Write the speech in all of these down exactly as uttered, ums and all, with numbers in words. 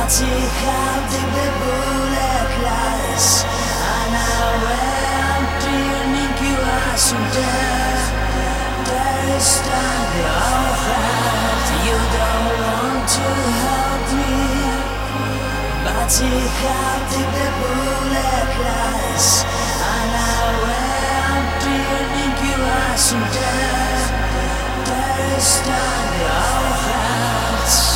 Cichał, gdy bullet lies Unaware drivninkiwa sudah Dari start of heart You don't want to help me But cichał, gdy bullet lies Unaware drivninkiwa sudah Dari start of heart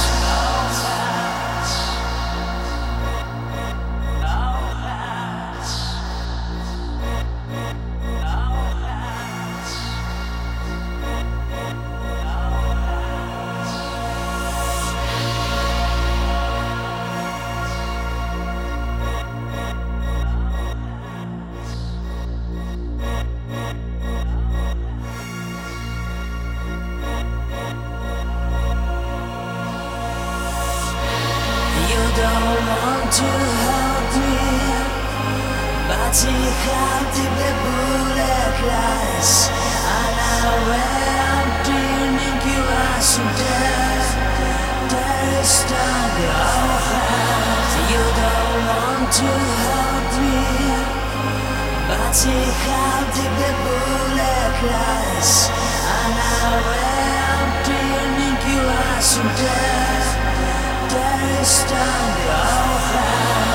Don't want to help me But cichał, gdy bullet lies Unaware drivninkiwa sudah Dari start of heart You don't want to help me But cichał, gdy bullet lies Unaware drivninkiwa sudah Dari start of heart